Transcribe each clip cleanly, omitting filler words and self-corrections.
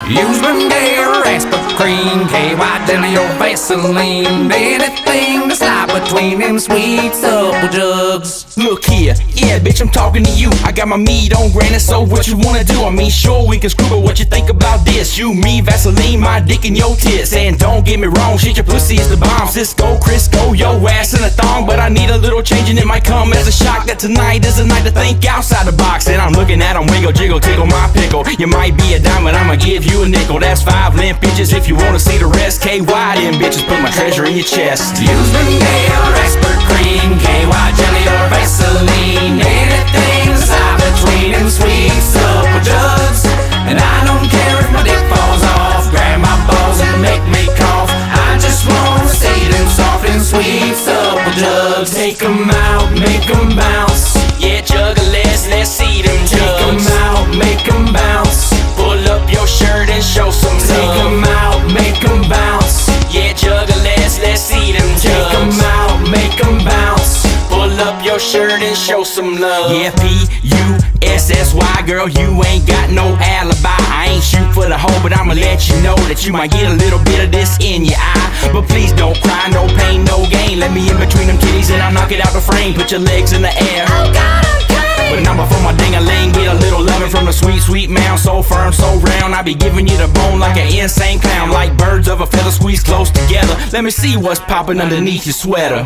Use Bengay, Aspercreme, KY jelly or Vaseline, anything to slide between them sweet supple jugs. Look here, yeah, bitch, I'm talking to you. I got my meat on granite, so what you wanna do? I mean, sure, we can screw, but what you think about this? You, me, Vaseline, my dick and your tits. And don't get me wrong, shit, your pussy is the bomb. Cisco, Crisco, yo ass in a thong. But I need a little change and it might come as a shock that tonight is a night to think outside the box. And I'm looking at 'em wiggle, jiggle, tickle my pickle. You might be a dime, but I'ma give you a nickel. That's 5 limp inches if you wanna see the rest. KY, them bitches, put my treasure in your chest. Use Bengay or Aspercreme, KY jelly or Vaseline, anything to slide between them sweet supple jugs. And I don't care if my dick falls off, grab my balls and make me cough. I just wanna see them soft and sweet supple jugs. Take 'em out, make 'em bounce. Yeah, juggalets, let's see them jugs. Take 'em out, make 'em bounce. Pull up your shirt and show some love. Take 'em out, make 'em bounce. Yeah, juggalets, let's see them jugs. Take 'em out, make 'em bounce. Pull up your shirt and show some love. Yeah, P-U-S-S-Y, girl, you ain't got no alibi. I ain't shoot for the hole, but I'ma let you know that you might get a little bit of this in your eye. But please don't cry, no pain, no gain. Let me in between them titties and I'll knock it out the frame. Put your legs in the air. Oh God, I'm coming. But number for my ding-a-ling, get a little loving from the sweet, sweet mound. So firm, so round, I be giving you the bone like an insane clown. Like birds of a feather squeezed close together. Let me see what's popping underneath your sweater.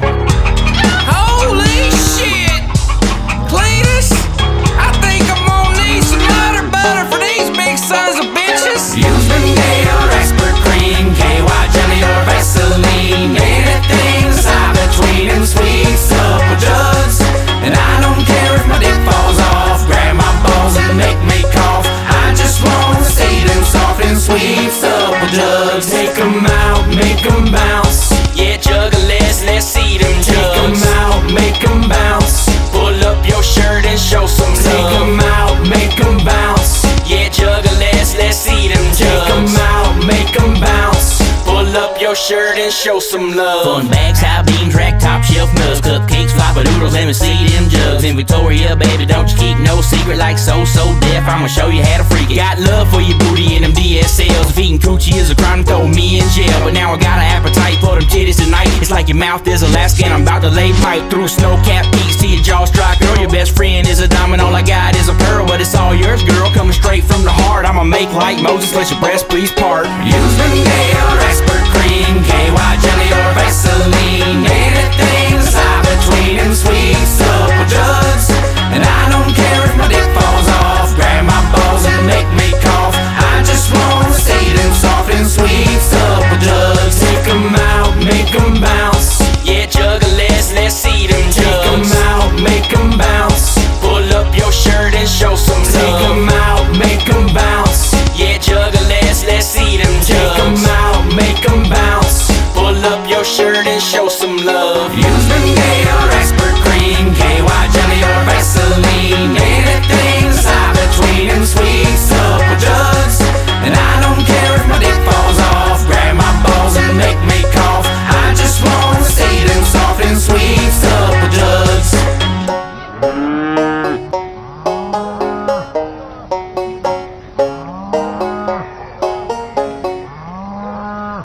Holy shit! Cletus, I think I'm gonna need some butter for these big sons of bitches. Use Bengay or Aspercreme, KY jelly or Vaseline, anything to slide between them sweet supple jugs. And I don't care if my dick falls off, grab my balls and make me cough. I just wanna see them soft and sweet supple jugs. Take 'em out, make 'em bounce. Yeah, juggalets, let's see them jugs. Take 'em out, make 'em bounce. Pull up your shirt and show some love. Take 'em out, make 'em bounce. Yeah, juggalets, let's see them jugs. Take 'em out, make 'em bounce. Pull up your shirt and show some love. Fun bags, high beams, rack top shelf nuts, cupcakes, flopper noodles, let me see them jugs. In Victoria, baby, don't you keep no secret like so deaf. I'ma show you how to freak it. Got love for your booty and them DSLs. If eating coochie is a crime, throw me in jail. But now I got an appetite for them titties tonight. It's like your mouth is Alaska and I'm about to lay pipe through snow-capped peaks to your jaw strike. Girl, your best friend is a diamond, all I got is a pearl. But it's all yours, girl, coming straight from the heart. I'ma make like Moses, let your breast please part. Use Bengay or Aspercreme, KY jelly or Vaseline,